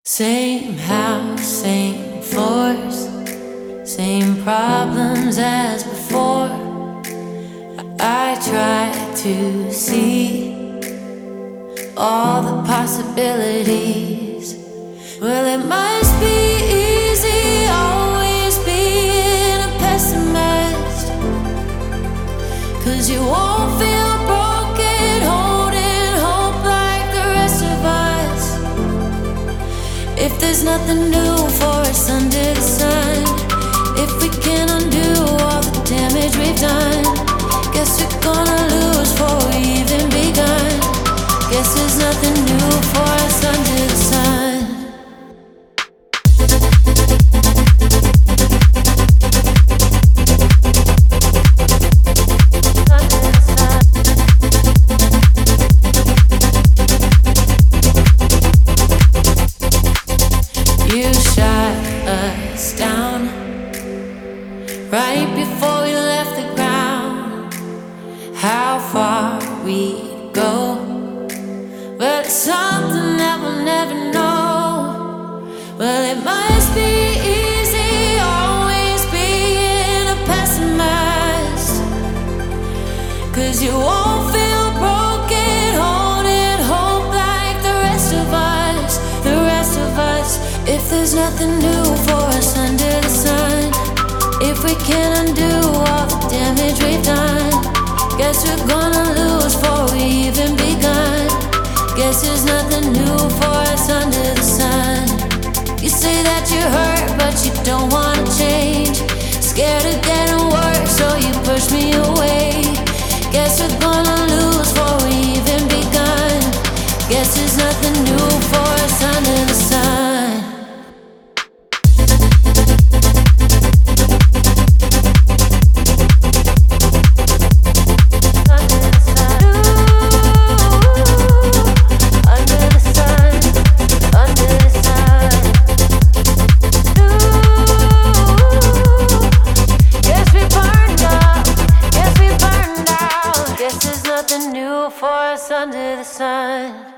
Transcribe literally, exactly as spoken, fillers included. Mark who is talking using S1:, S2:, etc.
S1: Same house, same floors, same problems as before. I try to see all the possibilities. Well, it must be easy always being a pessimist, 'cause you won't feel broken holding hope like the rest of us. If there's nothing new for us under the sun, if we can undo all the damage we've done, guess we're gonna lose before we even begun. Guess there's nothing new for us under the sun. You shot us down right before we left the ground. How far we'd go, but it's something that we'll never know. Well, it must be easy always being a pessimist, 'cause you won't feel broken holding hope like the rest of us, the rest of us. If there's nothing new for us under the sun, if we can undo all the damage we've done, guess we're gonna lose before we even begun. Guess there's nothing new for us under the sun. You say that you're hurt, but you don't wanna change. Scared of getting worse, so you push me away. Guess we're gonna lose before we even begun. Guess there's nothing new for us under the sun. Guess there's nothing new for us under the sun.